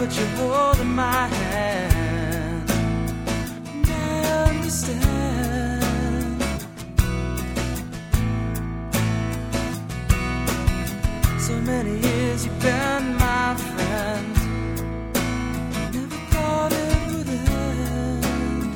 but you're holding my hand. And I understand. So many years you've been my friend. Never thought it would end.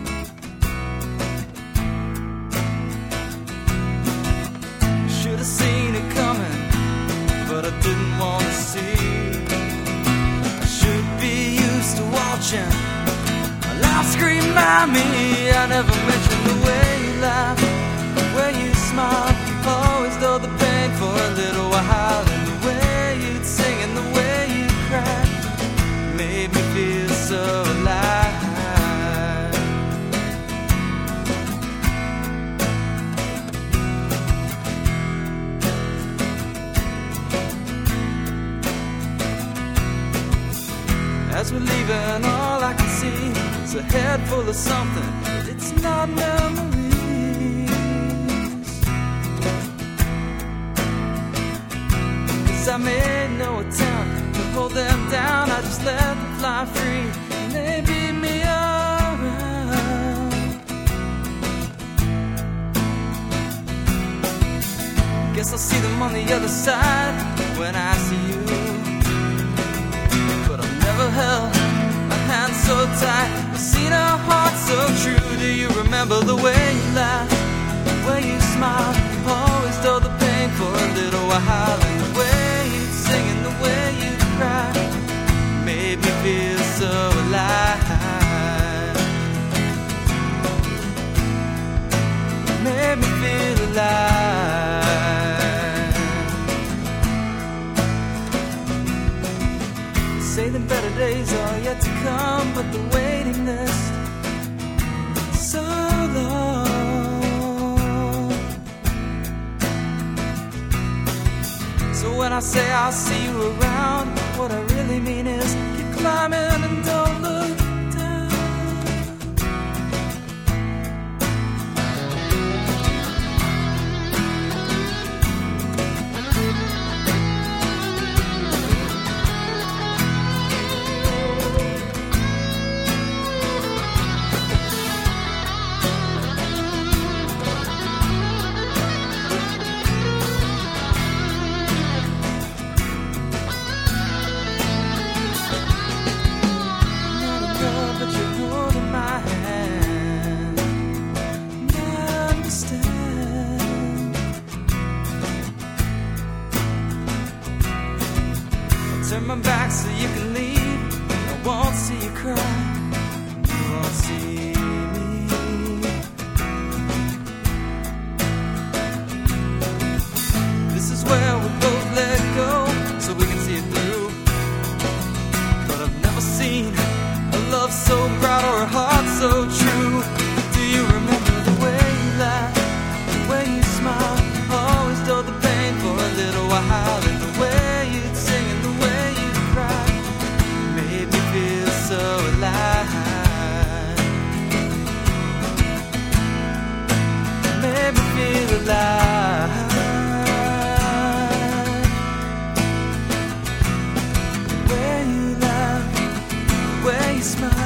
Should have seen it coming, but I didn't want to see. I should be used to watching life scream at me. I never mentioned the way you laugh, the way you smile. Always though the pain for a little while, and the way you'd sing and the way you cry made me feel so alive. As we're leaving, all I can see is a head full of something, but it's not memories. 'Cause I made no attempt to hold them down. I just let them fly free, and they beat me around. Guess I'll see them on the other side when I see you. Never held a hand so tight, I've seen a heart so true. Do you remember the way you laugh, the way you smile? Always dull the pain for a little while, and the way you'd sing and the way you'd cry made me feel so alive. Made me feel alive. Say the better days are yet to come, but the waiting list is so long. So when I say I'll see you around, what I really mean is keep climbing and don't look down. But you're holding my hand, and I understand. I'll turn my back so you can leave. I won't see you cry, you won't see me. This is where we both let go, so we can see it through. But I've never seen love so proud or a heart so true. Do you remember the way you laugh, the way you smile? Always dull the pain for a little while, and the way you'd sing and the way you'd cry made me feel so alive. Made me feel alive. The way you laugh, the way you smile.